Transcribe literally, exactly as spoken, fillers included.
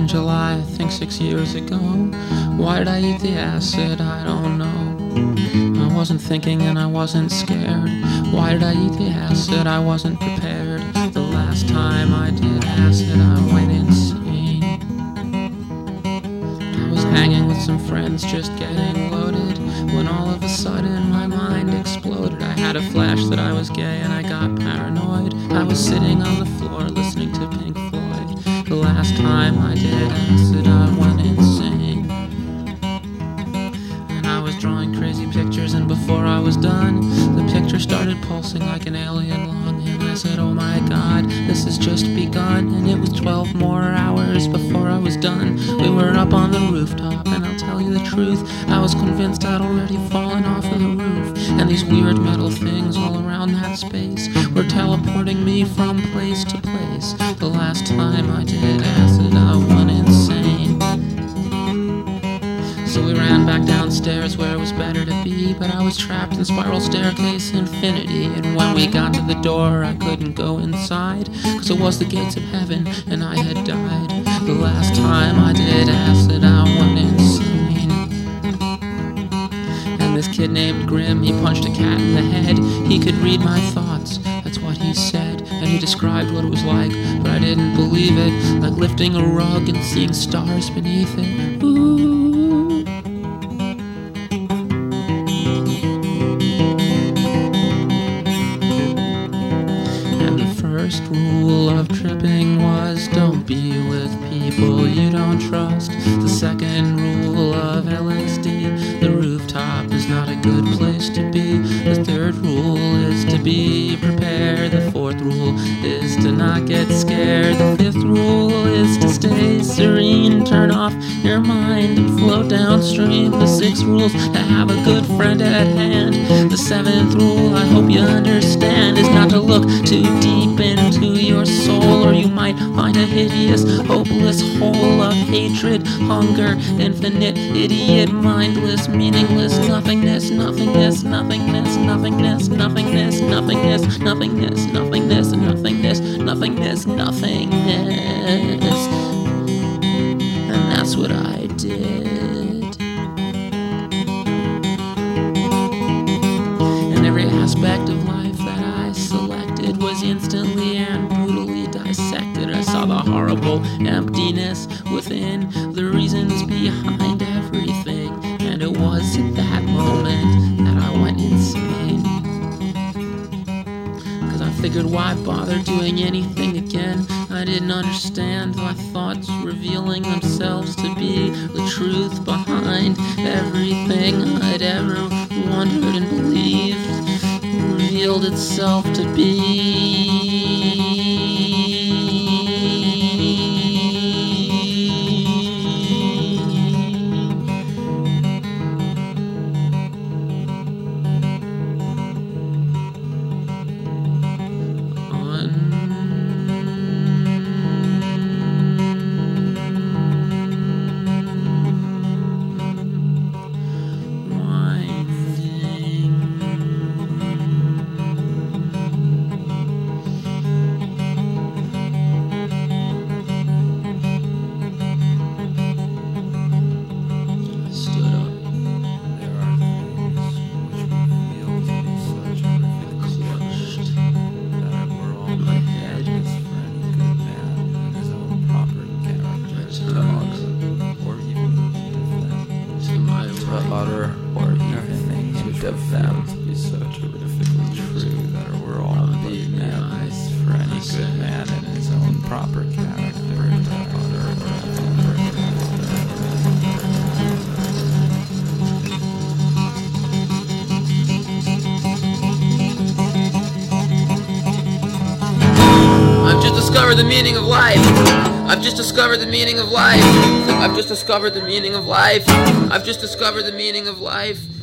in July, I think six years ago. Why did I eat the acid? I don't know. I wasn't thinking and I wasn't scared. Why did I eat the acid? I wasn't prepared. The last time I did acid, I went insane. I was hanging with some friends, just getting loaded, when all of a sudden my mind exploded. I had a flash that I was gay and I got paranoid. I was sitting on the floor listening to Pink Floyd. The last time I did acid, I went insane. And I was drawing crazy pictures, and before I was done, the picture started pulsing like an alien lung. And I said, oh my god, this has just begun. And it was twelve more hours before I was done. We were up on the rooftop, and I'll tell you the truth, I was convinced I'd already fallen off of the roof. And these weird metal things all around that space were teleporting me from place to place. The last time I did acid, I went insane. So we ran back downstairs where it was better to be, but I was trapped in spiral staircase infinity. And when we got to the door, I couldn't go inside, cause it was the gates of heaven and I had died. The last time I did acid, I went insane. And this kid named Grim, he punched a cat in the head. He could read my thoughts, that's what he said. And he described what it was like, but I didn't believe it. Like lifting a rug and seeing stars beneath it. Ooh. First rule of tripping was don't be with people you don't trust. The second rule of L S D, the rooftop is not a good place to be. The third rule is to be prepared. The fourth rule is to not get scared. The fifth rule is to stay serene. Turn off your mind and float downstream. The sixth rule is to have a good friend at hand. The seventh rule, I hope you understand, is not to look too deep into your soul, or you might find a hideous, hopeless hole of hatred, hunger, infinite, idiot, mindless, meaningless, nothingness, nothingness, nothingness, nothingness, nothingness, nothingness, nothingness, nothingness, nothingness, nothingness, nothingness. And that's what I did. And every aspect of life that I selected was instantly and brutally dissected. I saw the horrible emptiness within, the reasons behind everything. And it was at that moment that I went insane. Cause I figured, why bother doing anything again? I didn't understand my thoughts revealing themselves to be the truth behind everything I'd ever wondered and believed. Revealed itself to be. Utter or even hint of them be so terrifically true that we're all but madness for any good man in his own proper character. I've just discovered the meaning of life. I've just discovered the meaning of life. I've just discovered the meaning of life. I've just discovered the meaning of life.